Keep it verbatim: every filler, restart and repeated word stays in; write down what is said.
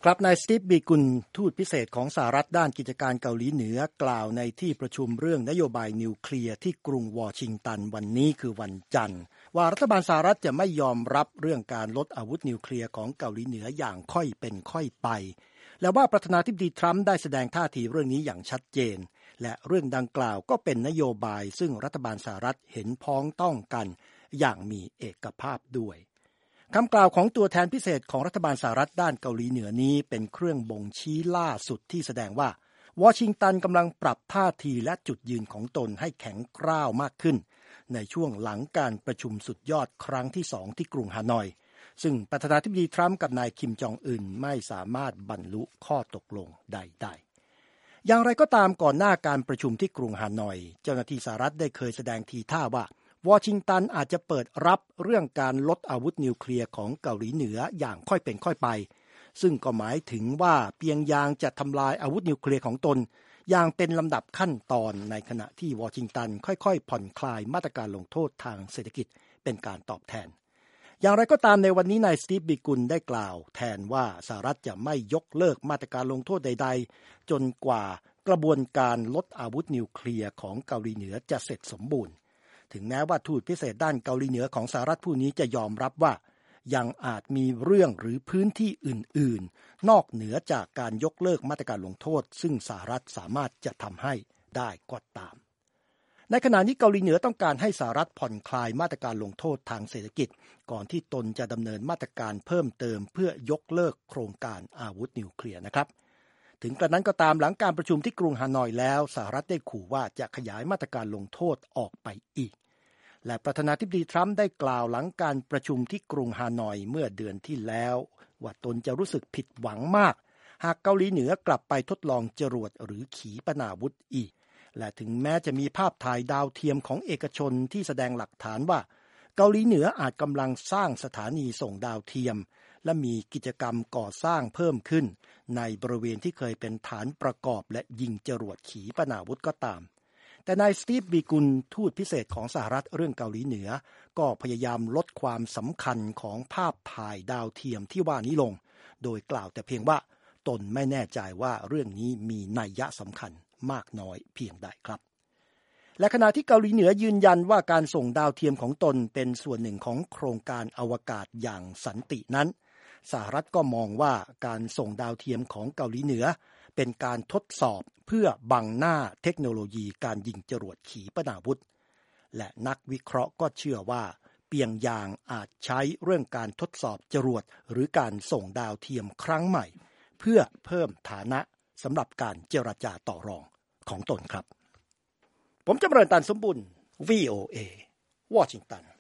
ครับนายสตีฟบีกุลทูตพิเศษของสหรัฐด้านกิจการเกาหลีเหนือกล่าวในที่ประชุมเรื่องนโยบายนิวเคลียร์ที่กรุงวอชิงตันวันนี้คือวันจันทร์ว่ารัฐบาลสหรัฐจะไม่ยอมรับเรื่องการลดอาวุธนิวเคลียร์ของเกาหลีเหนืออย่างค่อยเป็นค่อยไปและว่าประธานาธิบดีทรัมป์ได้แสดงท่าทีเรื่องนี้อย่างชัดเจนและเรื่องดังกล่าวก็เป็นนโยบายซึ่งรัฐบาลสหรัฐเห็นพ้องต้องกันอย่างมีเอกภาพด้วยคำกล่าวของตัวแทนพิเศษของรัฐบาลสหรัฐด้านเกาหลีเหนือนี้เป็นเครื่องบ่งชี้ล่าสุดที่แสดงว่าวอชิงตันกำลังปรับท่าทีและจุดยืนของตนให้แข็งกร้าวมากขึ้นในช่วงหลังการประชุมสุดยอดครั้งที่สองที่กรุงฮานอยซึ่งประธานาธิบดีทรัมป์กับนายคิมจองอึนไม่สามารถบรรลุข้อตกลงใดได้อย่างไรก็ตามก่อนหน้าการประชุมที่กรุงฮานอยเจ้าหน้าที่สหรัฐได้เคยแสดงทีท่าว่าวอชิงตันอาจจะเปิดรับเรื่องการลดอาวุธนิวเคลียร์ของเกาหลีเหนืออย่างค่อยเป็นค่อยไปซึ่งก็หมายถึงว่าเปียงยางจะทำลายอาวุธนิวเคลียร์ของตนอย่างเป็นลำดับขั้นตอนในขณะที่วอชิงตันค่อยๆผ่อนคลายมาตรการลงโทษทางเศรษฐกิจเป็นการตอบแทนอย่างไรก็ตามในวันนี้นายสตีฟ บิกุลได้กล่าวแทนว่าสหรัฐจะไม่ยกเลิกมาตรการลงโทษใดๆจนกว่ากระบวนการลดอาวุธนิวเคลียร์ของเกาหลีเหนือจะเสร็จสมบูรณ์ถึงแม้ว่าทูตพิเศษด้านเกาหลีเหนือของสหรัฐผู้นี้จะยอมรับว่ายังอาจมีเรื่องหรือพื้นที่อื่นๆนอกเหนือจากการยกเลิกมาตรการลงโทษซึ่งสหรัฐสามารถจะทำให้ได้ก็ตามในขณะนี้เกาหลีเหนือต้องการให้สหรัฐผ่อนคลายมาตรการลงโทษทางเศรษฐกิจก่อนที่ตนจะดำเนินมาตรการเพิ่มเติมเพื่อยกเลิกโครงการอาวุธนิวเคลียร์นะครับถึงกระนั้นก็ตามหลังการประชุมที่กรุงฮานอยแล้วสหรัฐได้ขู่ว่าจะขยายมาตรการลงโทษออกไปอีกและประธานาธิบดีทรัมป์ได้กล่าวหลังการประชุมที่กรุงฮานอยเมื่อเดือนที่แล้วว่าตนจะรู้สึกผิดหวังมากหากเกาหลีเหนือกลับไปทดลองจรวดหรือขีปนาวุธอีกและถึงแม้จะมีภาพถ่ายดาวเทียมของเอกชนที่แสดงหลักฐานว่าเกาหลีเหนืออาจกำลังสร้างสถานีส่งดาวเทียมและมีกิจกรรมก่อสร้างเพิ่มขึ้นในบริเวณที่เคยเป็นฐานประกอบและยิงจรวดขีปนาวุธก็ตามแต่นายสตีฟ บีกุลทูตพิเศษของสหรัฐเรื่องเกาหลีเหนือก็พยายามลดความสำคัญของภาพถ่ายดาวเทียมที่ว่านี้ลงโดยกล่าวแต่เพียงว่าตนไม่แน่ใจว่าเรื่องนี้มีนัยยะสำคัญมากน้อยเพียงใดครับและขณะที่เกาหลีเหนือยืนยันว่าการส่งดาวเทียมของตนเป็นส่วนหนึ่งของโครงการอวกาศอย่างสันตินั้นสหรัฐก็มองว่าการส่งดาวเทียมของเกาหลีเหนือเป็นการทดสอบเพื่อบังหน้าเทคโนโลยีการยิงจรวดขีปนาวุธและนักวิเคราะห์ก็เชื่อว่าเปียงยางอาจใช้เรื่องการทดสอบจรวดหรือการส่งดาวเทียมครั้งใหม่เพื่อเพิ่มฐานะสำหรับการเจรจาต่อรองของตนครับผมจำเริญตันสมบุญ วี โอ เอ วอชิงตัน